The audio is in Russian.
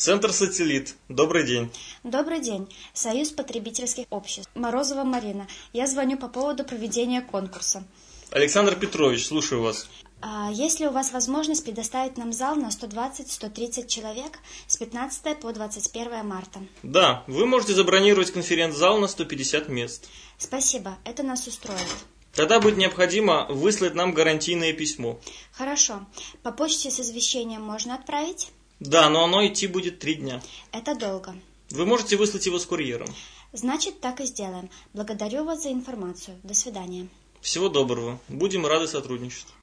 Центр «Сателлит». Добрый день. Добрый день. Союз потребительских обществ. Морозова Марина. Я звоню по поводу проведения конкурса. Александр Петрович, слушаю вас. Есть ли у вас возможность предоставить нам зал на 120-130 человек с 15 по 21 марта? Да, вы можете забронировать конференц-зал на 150 мест. Спасибо, это нас устроит. Тогда будет необходимо выслать нам гарантийное письмо. Хорошо. По почте с извещением можно отправить? Да, но оно идти будет 3 дня. Это долго. Вы можете выслать его с курьером. Значит, так и сделаем. Благодарю вас за информацию. До свидания. Всего доброго. Будем рады сотрудничать.